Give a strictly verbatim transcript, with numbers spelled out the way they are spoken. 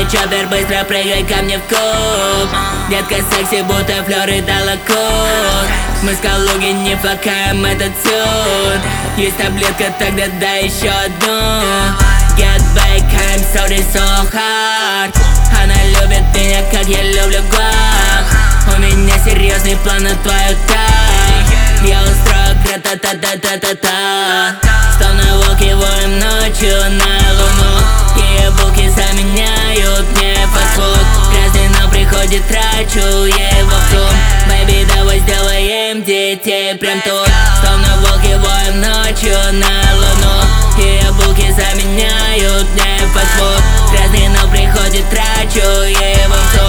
чоппер, быстро прыгай ко мне в куб. Детка секси, будто флёры долокут. Мы с Калуги не флакаем этот тюн. Есть таблетка, тогда дай еще одну. Get back, I'm sorry, so hard. Она любит меня, как я люблю гвах. У меня серьезный план на твою тайм. Я устрою кра-та-та-та-та-та-та. Словно волки воем ночью на луну. Ее булки заменяют мне фастфуд. Грязный, но приходит, трачу его в сум. Бэйби, давай сделаем детей прям тут. Словно волки воем ночью на луну. Ее булки заменяют мне фастфуд. Грязный, но приходит, трачу его в сум.